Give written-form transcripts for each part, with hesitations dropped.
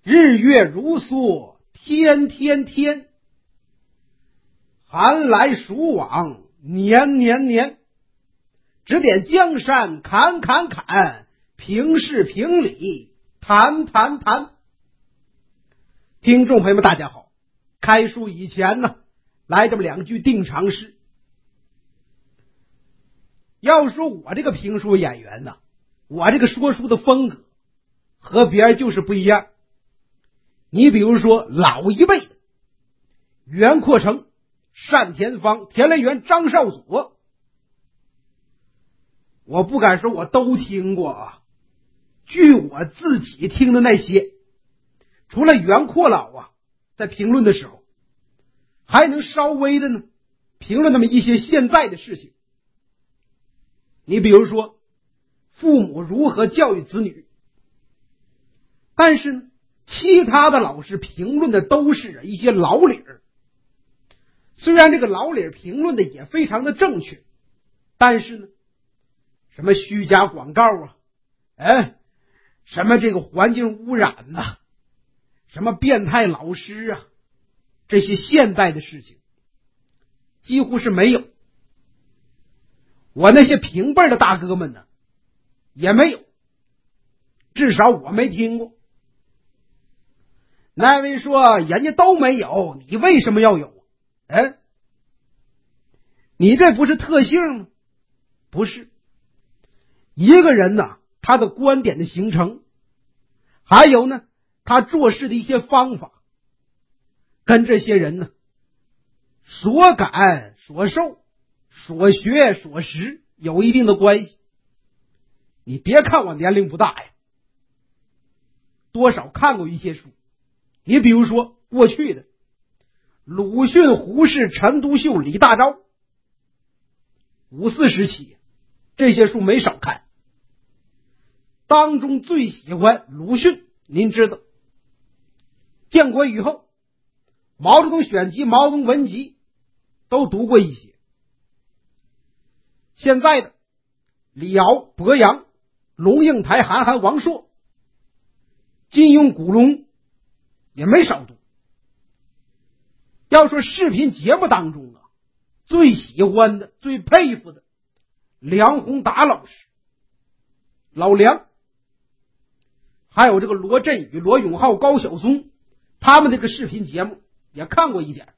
日月如梭，天天天，寒来暑往，年年年。指点江山砍砍砍，平事平理谈谈谈。听众朋友们大家好，开书以前呢，来这么两句定常诗。要说我这个评书演员呢，我这个说书的风格和别人就是不一样。你比如说老一辈的袁阔成、单田芳、田连元、张少佐，我不敢说我都听过啊。据我自己听的那些，除了袁阔老啊在评论的时候还能稍微的呢评论那么一些现在的事情。你比如说父母如何教育子女，但是呢其他的老师评论的都是一些老理儿。虽然这个老理儿评论的也非常的正确，但是呢什么虚假广告啊，什么这个环境污染啊，什么变态老师啊，这些现代的事情几乎是没有。我那些平辈的大哥们呢也没有，至少我没听过。那位说人家都没有，你为什么要有？你这不是特性吗？不是。一个人呢，他的观点的形成，还有呢他做事的一些方法，跟这些人呢所感所受所学所识有一定的关系。你别看我年龄不大呀，多少看过一些书。你比如说过去的鲁迅、胡适、陈独秀、李大钊，五四时期这些书没少看。当中最喜欢鲁迅，您知道建国以后毛泽东选集、毛泽东文集都读过一些。现在的李敖、博洋、龙应台、韩寒、王朔、金庸、古龙也没少读。要说视频节目当中啊，最喜欢的最佩服的梁宏达老师，老梁，还有这个罗振宇、罗永浩、高晓松，他们这个视频节目也看过一点。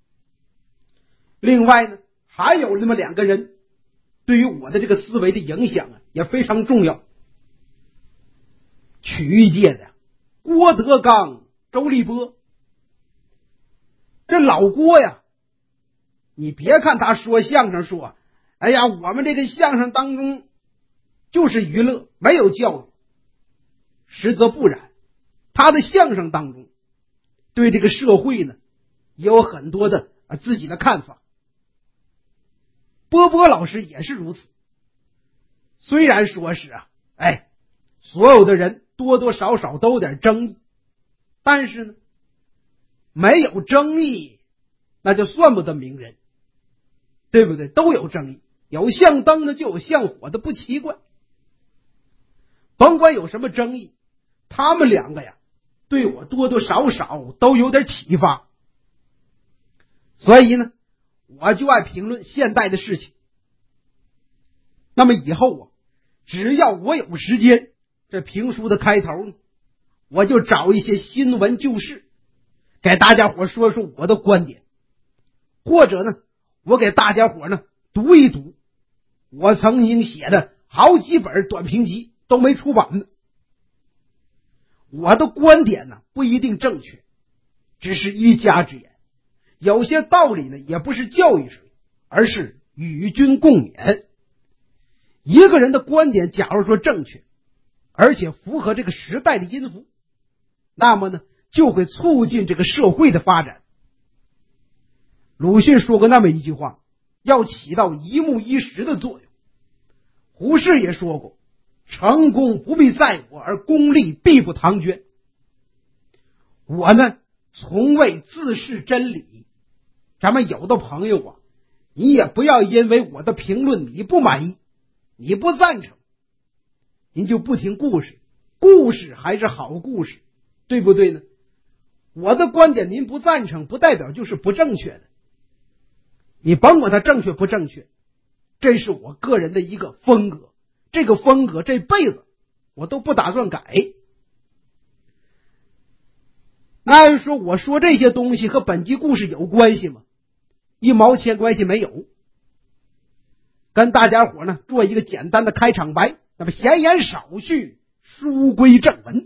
另外呢还有那么两个人对于我的这个思维的影响啊也非常重要。曲艺界的郭德纲、周立波。这老郭呀，你别看他说相声说哎呀我们这个相声当中就是娱乐没有教育，实则不然。他的相声当中对这个社会呢也有很多的自己的看法。波波老师也是如此。虽然说是所有的人多多少少都有点争议，但是呢没有争议那就算不得名人，对不对？都有争议，有像灯的就有像火的，不奇怪。甭管有什么争议，他们两个呀对我多多少少都有点启发。所以呢我就爱评论现代的事情。那么以后只要我有时间，这评书的开头呢我就找一些新闻旧事给大家伙说说我的观点，或者呢我给大家伙呢读一读我曾经写的好几本短评集都没出版呢。我的观点呢不一定正确，只是一家之言，有些道理呢也不是教育谁，而是与君共勉。一个人的观点假如说正确，而且符合这个时代的音符，那么呢就会促进这个社会的发展。鲁迅说过那么一句话，要起到一目一实的作用。胡适也说过，成功不必在我，而功利必不唐捐。我呢从未自视真理。咱们有的朋友你也不要因为我的评论你不满意，你不赞成，您就不听故事，故事还是好故事， 对不对呢？我的观点您不赞成，不代表就是不正确的。你甭管它正确不正确，这是我个人的一个风格，这个风格这辈子我都不打算改。那说我说这些东西和本集故事有关系吗？一毛钱关系没有。跟大家伙呢做一个简单的开场白，那么闲言少叙，书归正文。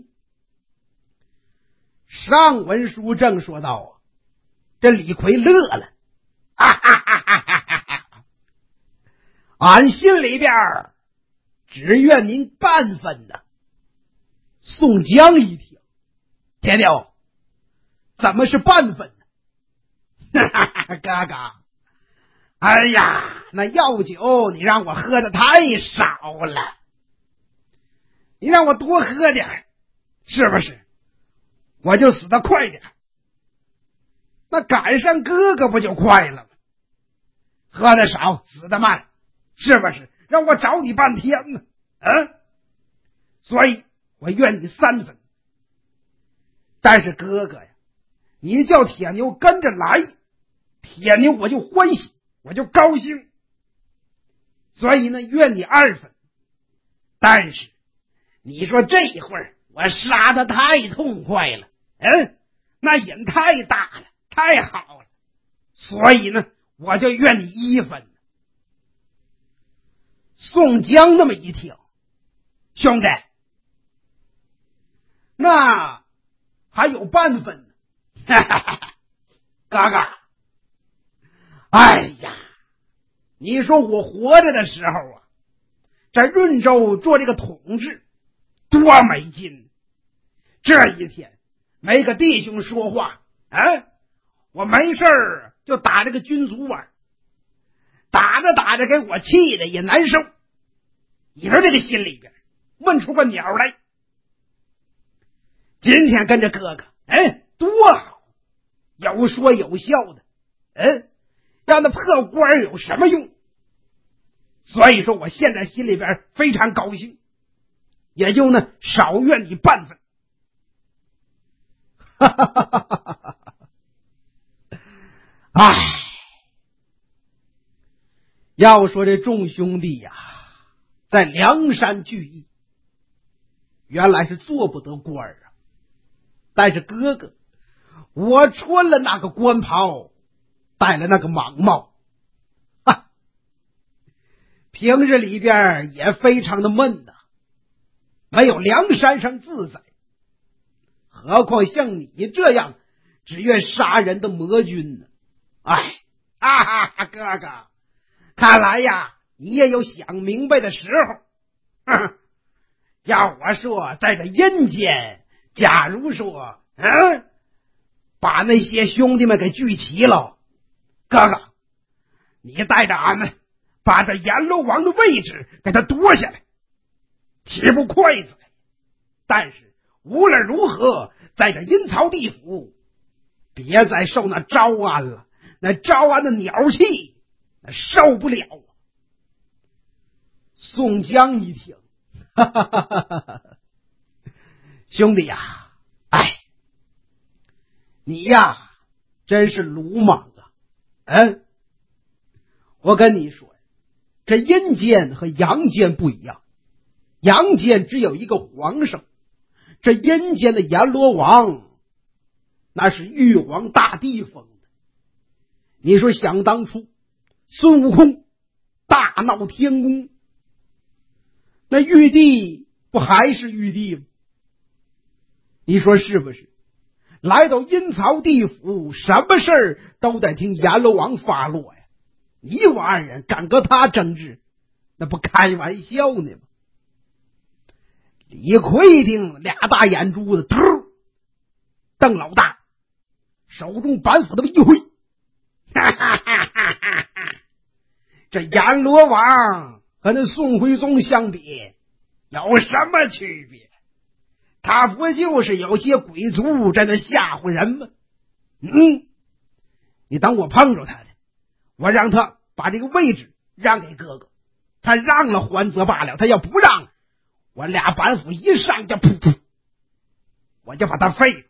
上文书正说到这李逵乐了，哈哈哈哈哈哈！俺心里边只愿您半分的。宋江一听，铁牛，怎么是半分呢？哈哈哈，哥哥，哎呀，那药酒你让我喝的太少了，你让我多喝点，是不是？我就死得快点，那赶上哥哥不就快了吗？喝得少，死得慢，是不是？让我找你半天呢，所以我愿你3分。但是哥哥呀，你叫铁牛跟着来，铁牛我就欢喜，我就高兴，所以呢，愿你2分。但是你说这一会儿我杀得太痛快了，那瘾太大了，太好了，所以呢，我就愿你1分。宋江那么一听，兄弟，那还有半分呢。哥哥，哎呀，你说我活着的时候啊，在润州做这个统治多没劲，这一天没个弟兄说话，我没事就打这个军卒玩，打着打着给我气的也难受，你说这个心里边问出个鸟来。今天跟着哥哥，多好，有说有笑的，让那破官有什么用？所以说我现在心里边非常高兴，也就呢少怨你半分。哈哈哈哈哈哈！哎，要说这众兄弟呀，在梁山聚义，原来是做不得官啊。但是哥哥，我穿了那个官袍，戴了那个蟒帽，平日里边也非常的闷呐，没有梁山上自在。何况像你这样只愿杀人的魔君呢？哥哥，看来呀，你也有想明白的时候。要我说，在这阴间，假如说，把那些兄弟们给聚齐了，哥哥，你带着俺们把这阎罗王的位置给他夺下来，岂不快哉？但是无论如何，在这阴曹地府，别再受那招安了，那招安的鸟气，那受不了。宋江一听，兄弟呀，你呀真是鲁莽啊！我跟你说，这阴间和阳间不一样，阳间只有一个皇上，这阴间的阎罗王那是玉皇大帝封的。你说想当初孙悟空大闹天宫，那玉帝不还是玉帝吗？你说是不是？来到阴曹地府，什么事儿都得听阎罗王发落呀。你我2人敢跟他争执，那不开玩笑呢吗？李逵听2大眼珠子突瞪老大，手中板斧这么一挥，这阎罗王和那宋徽宗相比有什么区别？他不就是有些鬼卒在那吓唬人吗？你等我碰着他的，我让他把这个位置让给哥哥，他让了还则罢了，他要不让，我2板斧一上就噗噗， 我就把他废了。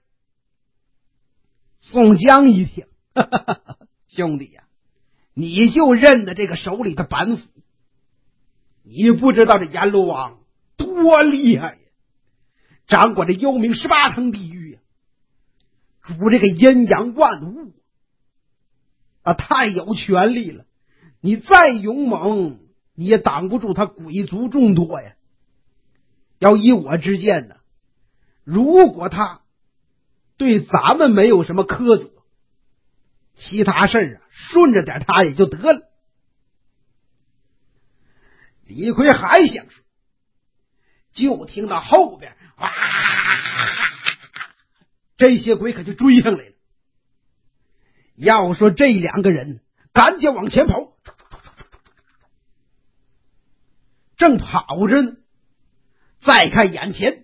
宋江一听，兄弟呀，你就认得这个手里的板斧，你不知道这阎罗王多厉害呀，掌管这幽冥18层地狱呀，主这个阴阳万物啊，太有权力了，你再勇猛你也挡不住他鬼族众多呀。要依我之见呢，如果他对咱们没有什么苛责，其他事啊顺着点他也就得了。李逵还想说，就听到后边哇，这些鬼可就追上来了。要说这两个人赶紧往前跑，正跑着呢，再看眼前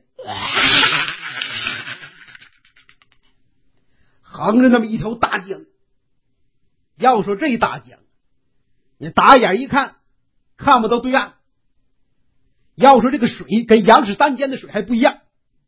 横着那么一条大江。要说这大江，你打眼一看看不到对岸。要说这个水跟阳氏山间的水还不一样，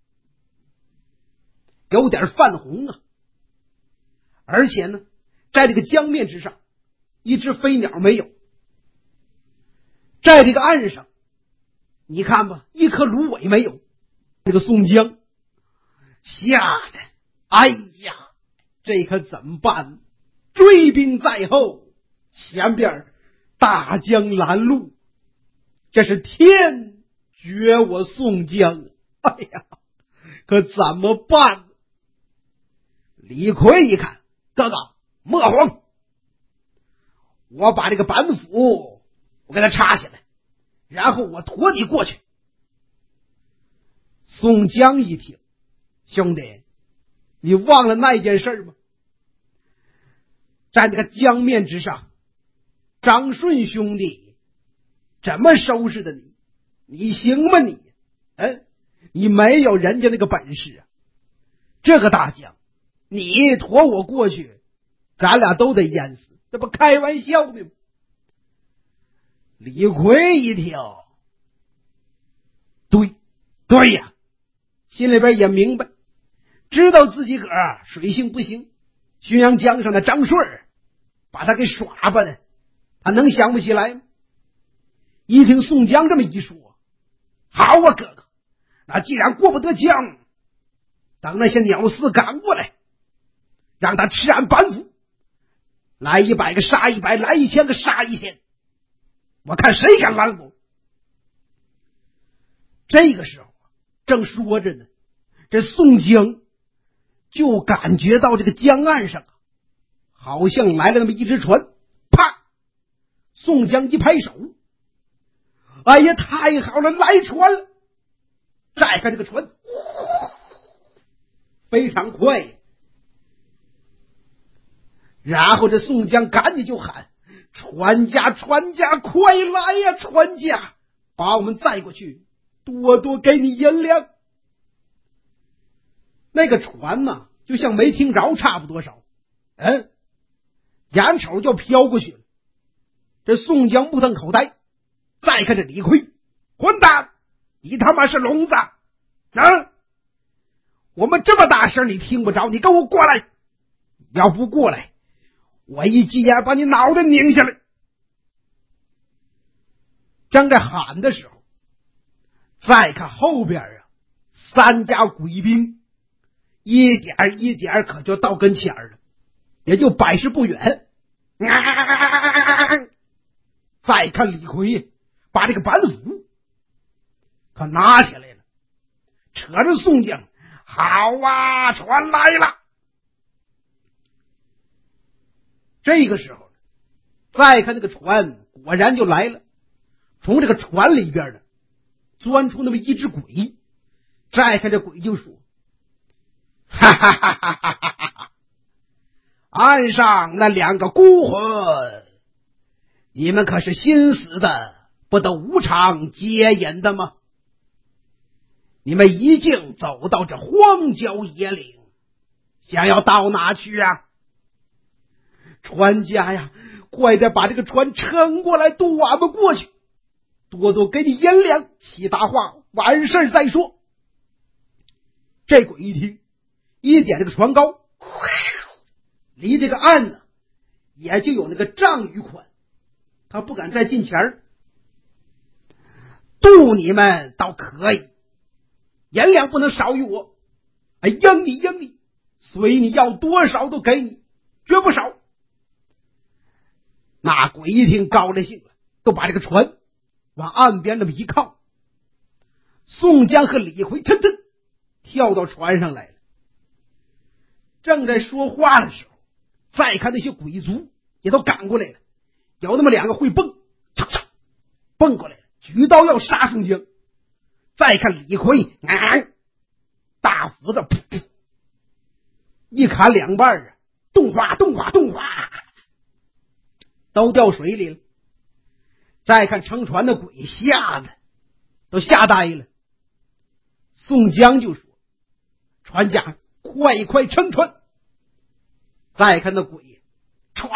有点泛红啊。而且呢，在这个江面之上一只飞鸟没有，在这个岸上你看吧，一颗芦苇没有。这个宋江吓得哎呀，这可怎么办？追兵在后，前边大江拦路，这是天绝我宋江，哎呀，可怎么办？李逵一看，哥哥莫慌，我把这个板斧我给他插下来，然后我驮你过去。宋江一听，兄弟，你忘了那件事吗？在那个江面之上，张顺兄弟怎么收拾的你？你行吗你？你没有人家那个本事啊！这个大江，你驮我过去，咱俩都得淹死，这不开玩笑呢吗？李逵一听，对呀，心里边也明白，知道自己个儿水性不行，浔阳江上的张顺把他给耍吧的，他能想不起来吗？一听宋江这么一说，好啊哥哥，那既然过不得江，等那些鸟厮赶过来，让他吃俺板斧，来100个杀100，来1000个杀1000，我看谁敢拦我。这个时候正说着呢，这宋江就感觉到这个江岸上好像来了那么一只船，啪！宋江一拍手，哎呀，太好了，来船了！再看这个船非常快，然后这宋江赶紧就喊：船家快来呀，船家把我们载过去，多多给你银两。那个船呢，就像没听着差不多少，眼瞅就飘过去了。这宋江目瞪口呆，再看这李逵，混蛋，你他妈是聋子啊！我们这么大声你听不着，你给我过来！要不过来，我一急眼把你脑袋拧下来。正在喊的时候，再看后边3家鬼兵一点一点可就到跟前了，也就百十不远。再看李逵把这个板斧可拿起来了，扯着宋江，好啊，船来了。这个时候再看那个船果然就来了，从这个船里边呢钻出那么一只鬼。再看这鬼就说：哈哈哈哈哈哈！岸上那2个孤魂，你们可是心死的，不得无偿接引的吗？你们一径走到这荒郊野岭，想要到哪去啊？船家呀，快点把这个船撑过来，渡我们过去，多多给你银两，其他话完事再说。 这鬼一听，一点这个船高，离这个岸呢也就有那个丈余宽，他不敢再近前儿。渡你们倒可以，银两不能少于我，哎，应你，随你要多少都给你，绝不少。那鬼一听高了兴了，都把这个船往岸边这么一靠。宋江和李逵腾腾跳到船上来了。正在说话的时候，再看那些鬼卒也都赶过来了，有那么两个会蹦，唰唰蹦过来了，举刀要杀宋江。再看李逵，大斧子噗噗一砍两半啊，动画都掉水里了。再看乘船的鬼，吓得都吓呆了。宋江就说：“船家快撑船！”再看那鬼，歘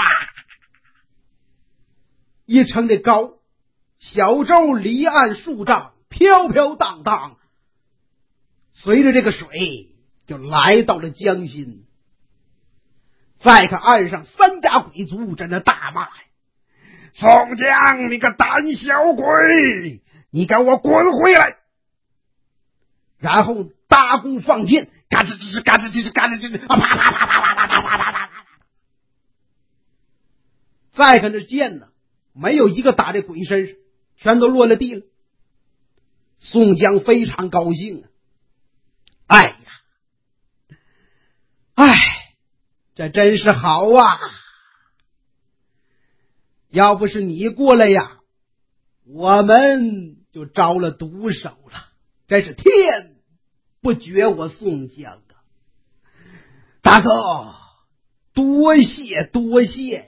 一撑这高，小舟离岸数丈，飘飘荡荡，随着这个水就来到了江心。再看岸上三家鬼卒在那大骂呀：“宋江，你个胆小鬼，你给我滚回来！”然后搭弓放箭，嘎吱吱吱嘎吱吱吱嘎吱吱吱，啪啪啪啪啪啪啪啪啪啪。再看这箭呢，没有一个打在鬼身上，全都落了地了。宋江非常高兴啊！这真是好啊！要不是你过来呀，我们就着了毒手了。真是天不绝我宋江啊！大哥，多谢呀！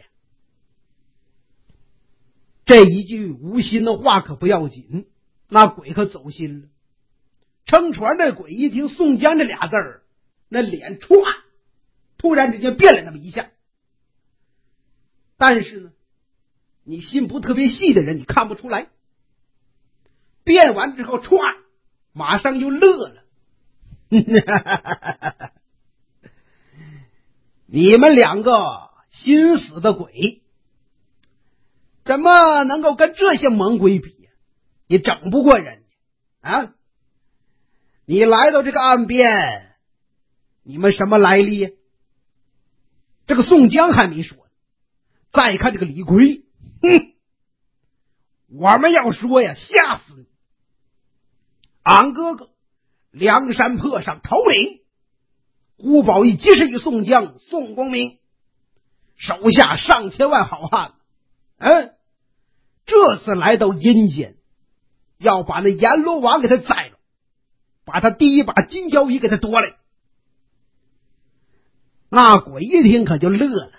这一句无心的话可不要紧，那鬼可走心了。撑船的鬼一听宋江这俩字儿，那脸歘突然之间变了那么一下。但是呢，你心不特别细的人，你看不出来。变完之后歘马上就乐了。你们两个心死的鬼，怎么能够跟这些猛鬼比呀？你整不过人家啊！你来到这个岸边，你们什么来历？这个宋江还没说呢，再看这个李逵，我们要说呀，吓死你！俺哥哥梁山泊上头领胡宝义即是一宋江宋公明，手下上千万好汉，这次来到阴间，要把那阎罗王给他宰了，把他第一把金交椅给他夺来。那鬼一听可就乐了，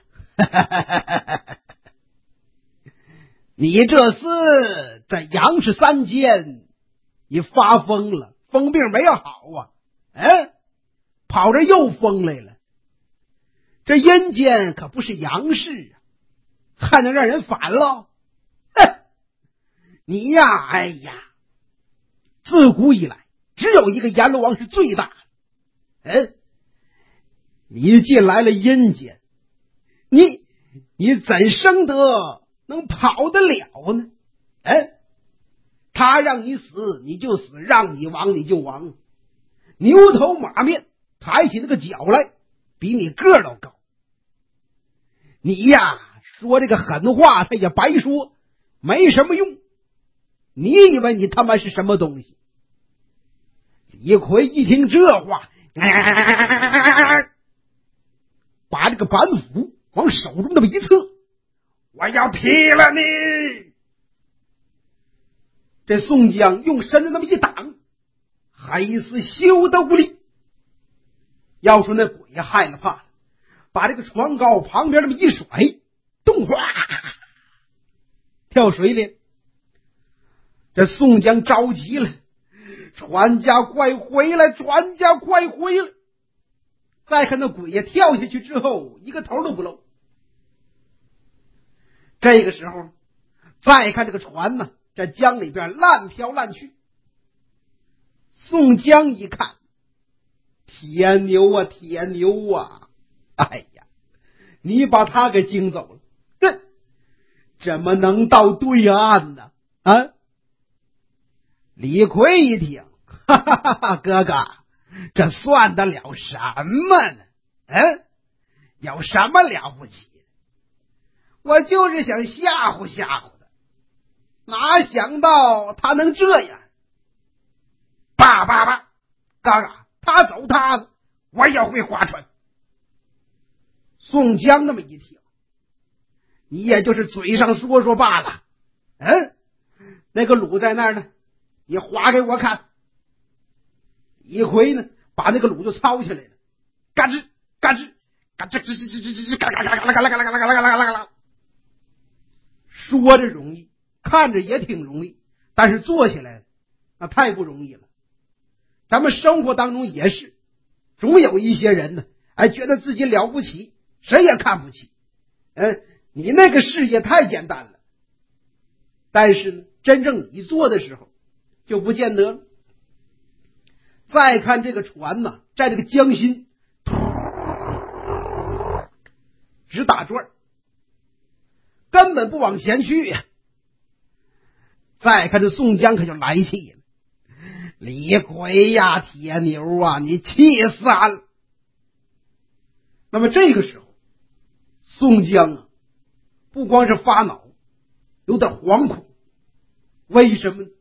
你这厮在杨氏三间你发疯了，疯病没有好啊，跑这又疯来了。这阴间可不是杨氏啊，还能让人反了？你呀，自古以来只有一个阎罗王是最大的，你进来了阴间，你怎生得能跑得了呢？他让你死你就死，让你亡你就亡，牛头马面，抬起那个脚来比你个儿都高。你呀说这个狠话他也白说，没什么用。你以为你他妈是什么东西？李逵一听这话，把这个板斧往手中那么一侧，我要劈了你！这宋江用身子那么一挡，还是羞得无力。要说那鬼害了怕了，把这个船篙旁边那么一甩，动哗跳水里。这宋江着急了，船家快回来，船家快回来！再看那鬼也跳下去之后，一个头都不露。这个时候再看这个船呢，在江里边烂飘烂去。宋江一看铁牛啊，铁牛啊！哎呀，你把他给惊走了，哼，怎么能到对岸呢？啊！李逵一听，哈哈哈哈，哥哥，这算得了什么呢？有什么了不起？我就是想吓唬吓唬他，哪想到他能这样！爸，哥哥，他走他的，我也会划船。宋江那么一听，你也就是嘴上说说罢了。那个橹在那儿呢，你划给我看。李逵呢，把那个橹就操起来了，嘎吱嘎吱嘎吱吱吱吱吱吱，嘎嘎嘎嘎嘎嘎嘎嘎嘎嘎嘎嘎嘎。说着容易，看着也挺容易，但是做起来那太不容易了。咱们生活当中也是，总有一些人呢，觉得自己了不起，谁也看不起。你那个事业太简单了，但是呢，真正你做的时候就不见得了。再看这个船呢，在这个江心直打转，根本不往前去呀。再看这宋江可就来气了，李逵呀，铁牛啊，你气死俺了！那么这个时候，宋江啊，不光是发恼，有点惶恐。为什么呢？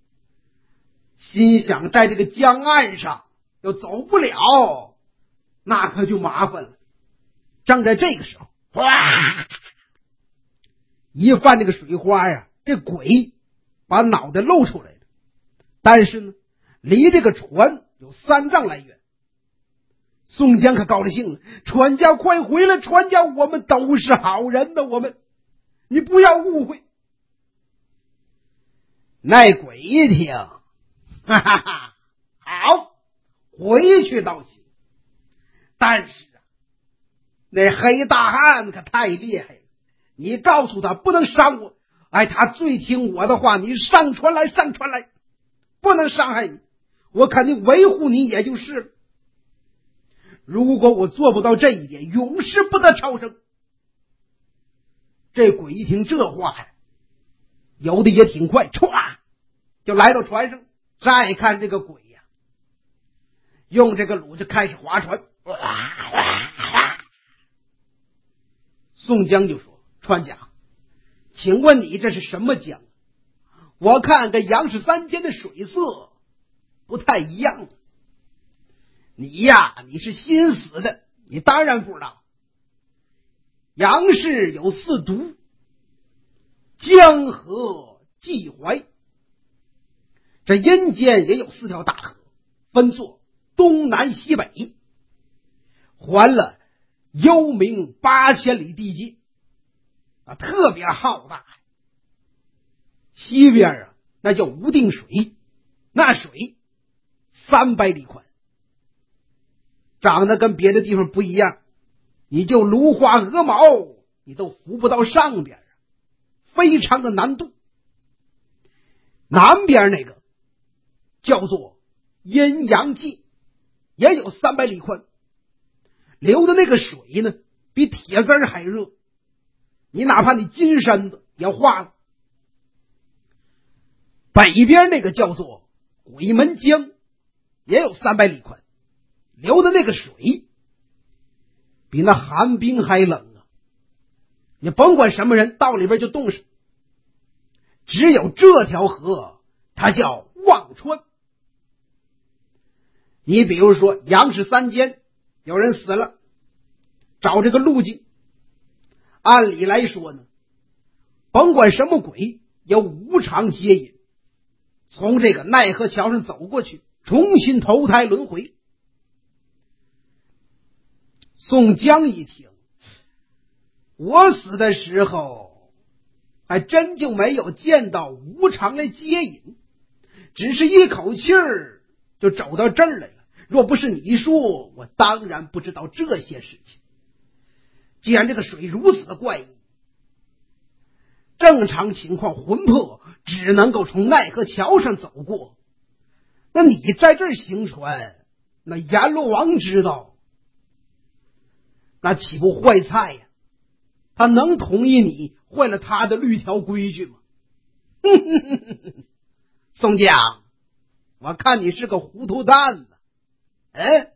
心想在这个江岸上要走不了，那可就麻烦了。正在这个时候，哗，一泛这个水花呀，这鬼把脑袋露出来了，但是呢，离这个船有3丈来远。宋江可高了兴了，船家快回来，船家，我们都是好人呢，你不要误会。那鬼一听，哈哈哈，好，回去倒行。但是啊，那黑大汉可太厉害了，你告诉他不能伤我，他最听我的话，你上船来，不能伤害你，我肯定维护你也就是了。如果我做不到这一点，永世不得超生。这鬼一听这话呀，游的也挺快，唰就来到船上。再看这个鬼呀，用这个橹就开始划船。宋江就说：“船家，请问你这是什么江？我看跟杨氏三间的水色不太一样。你呀，你是心死的，你当然不知道。杨氏有4渎，江河济淮，这阴间也有4条大河，分作东南西北，环了幽冥8000里地界，特别浩大。西边啊，那叫无定水，那水300里宽，长得跟别的地方不一样，你就芦花鹅毛你都浮不到上边，非常的难渡。南边那个叫做阴阳界，也有300里宽，流的那个水呢，比铁丝还热，你哪怕你金身子也化了。北边那个叫做鬼门江，也有300里宽，流的那个水比那寒冰还冷啊！你甭管什么人到里边就冻上。只有这条河，它叫忘川。你比如说杨氏三间有人死了，找这个路径，按理来说呢，甭管什么鬼，有无常接引，从这个奈何桥上走过去，重新投胎轮回。宋江一听，我死的时候还真就没有见到无常来接引，只是一口气儿就走到这儿来了。若不是你说，我当然不知道这些事情。既然这个水如此的怪异，正常情况魂魄只能够从奈何桥上走过，那你在这儿行船， 那阎罗王知道，那岂不坏菜呀？他能同意你坏了他的律条规矩吗？宋江，我看你是个糊涂蛋子。哎，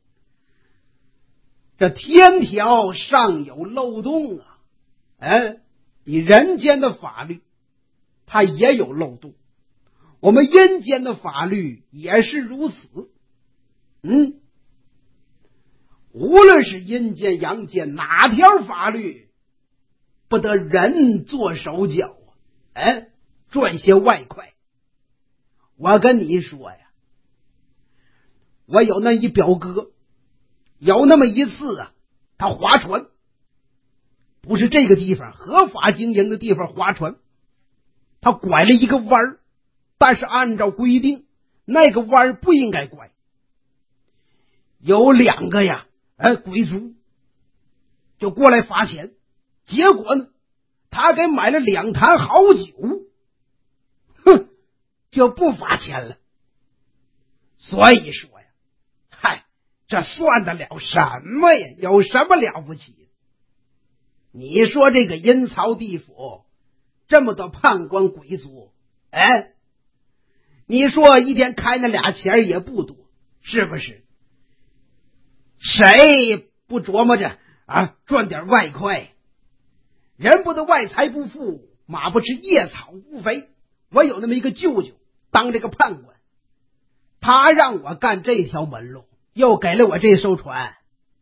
这天条上有漏洞啊！哎，你人间的法律它也有漏洞，我们阴间的法律也是如此。无论是阴间阳间，哪条法律不得人做手脚啊？哎，赚些外快。我跟你说呀，我有那一表哥，有那么一次啊，他划船，不是这个地方合法经营的地方划船，他拐了一个弯儿，但是按照规定那个弯儿不应该拐。有两个呀鬼族就过来罚钱，结果呢他给买了2坛好酒，就不罚钱了。所以说呀，嗨，这算得了什么呀？有什么了不起的？你说这个阴曹地府这么多判官鬼族，哎，你说一天开那俩钱也不多，是不是？谁不琢磨着啊赚点外快？人不得外财不富，马不吃夜草不肥。我有那么一个舅舅当这个判官，他让我干这条门路，又给了我这艘船。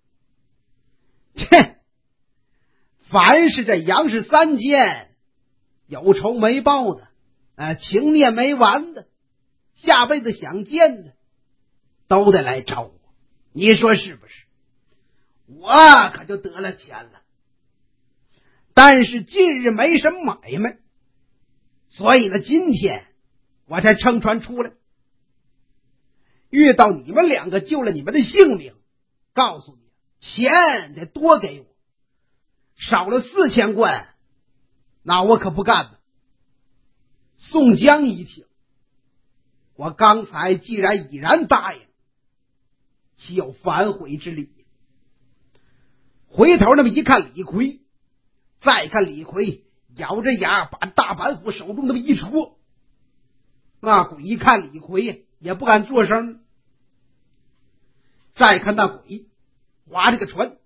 切，凡是这杨氏三奸，有仇没报的，情孽没完的，下辈子想见的，都得来找我。你说是不是？我可就得了钱了，但是近日没什么买卖，所以呢，今天我才乘船出来，遇到你们两个，救了你们的性命。告诉你，钱得多给我，少了4000贯，那我可不干了。宋江一听，我刚才既然已然答应，岂有反悔之理？回头那么一看李逵，再看李逵咬着牙把大板斧手中那么一戳，那鬼一看李逵也不敢作声。再看那鬼划这个船，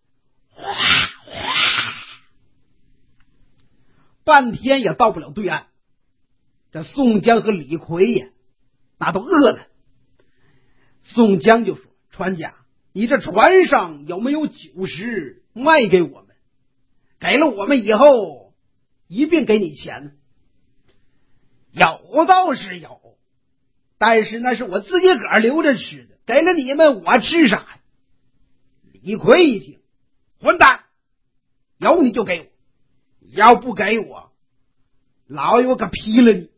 半天也到不了对岸。这宋江和李逵呀，那都饿了。宋江就说：船家，你这船上有没有酒食卖给我们？给了我们以后一并给你钱呢。有倒是有，但是那是我自己个儿留着吃的，给了你们我吃啥呀？李逵一听，混蛋，有你就给我，要不给我，老爷我可劈了你。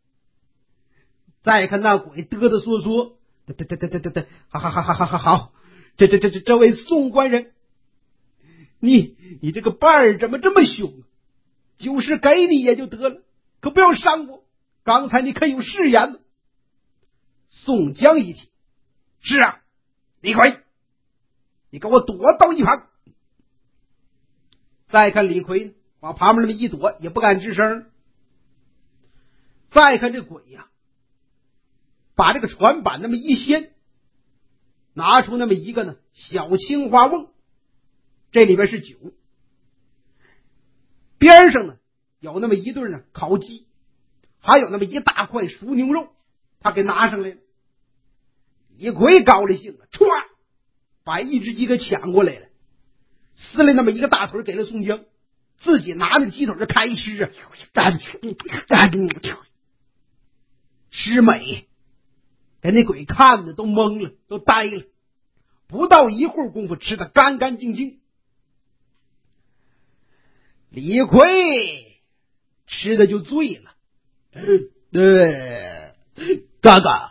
再看那鬼嘚嘚嗦嗦，对，好，这位宋官人，你这个伴儿怎么这么凶啊？就是给你也就得了，可不要伤我。刚才你可有誓言呢？宋江一听，是啊，李逵，你给我躲到一旁。再看李逵往旁边那么一躲，也不敢吱声。再看这鬼呀，把这个船板那么一掀，拿出那么一个呢小青花瓮，这里边是酒，边上呢有那么一顿呢烤鸡，还有那么一大块熟牛肉，他给拿上来了。李逵高了兴了，歘，把一只鸡给抢过来了，撕了那么一个大腿给了宋江，自己拿那鸡腿就开吃啊，吃美，给那鬼看的都懵了，都呆了。不到一会儿功夫，吃的干干净净。李逵吃的就醉了。哥哥，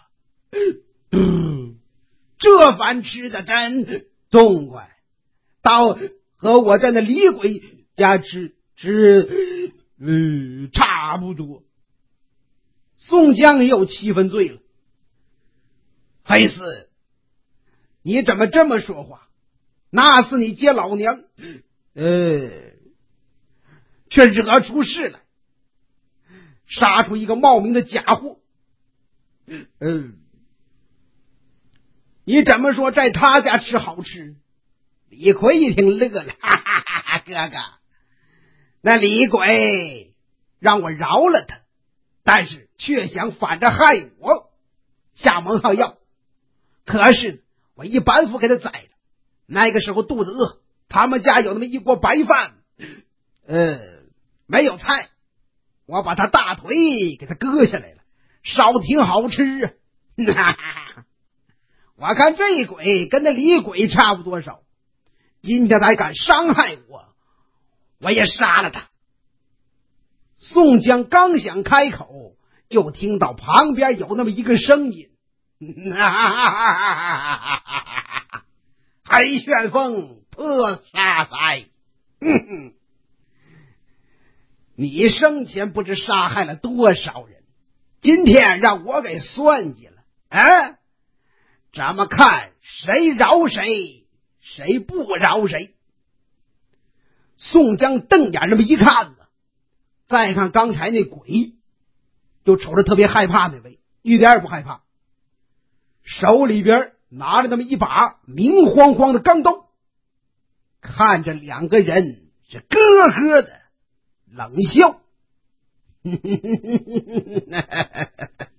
这饭吃的真痛快，到和我在那李鬼家吃差不多。宋江也有7分醉了。黑四， 你怎么这么说话？那是你姐老娘，却惹出事来，杀出一个冒名的家伙。你怎么说在他家吃好吃？李逵一听乐了，哈哈哈哈，哥哥，那李鬼让我饶了他，但是却想反着害我，下蒙号药。可是我一板斧给他宰了。那个时候肚子饿，他们家有那么一锅白饭，没有菜，我把他大腿给他割下来了，烧挺好吃啊。我看这鬼跟那李鬼差不多少，今天还敢伤害我，我也杀了他。宋江刚想开口，就听到旁边有那么一个声音，黑旋风破杀灾，你生前不知杀害了多少人，今天让我给算计了，咱们看谁饶谁，谁不饶谁。宋江瞪眼那么一看，再看刚才那鬼，就瞅着特别害怕那位，一点也不害怕，手里边拿着那么一把明晃晃的钢刀，看着两个人是咯咯的冷笑。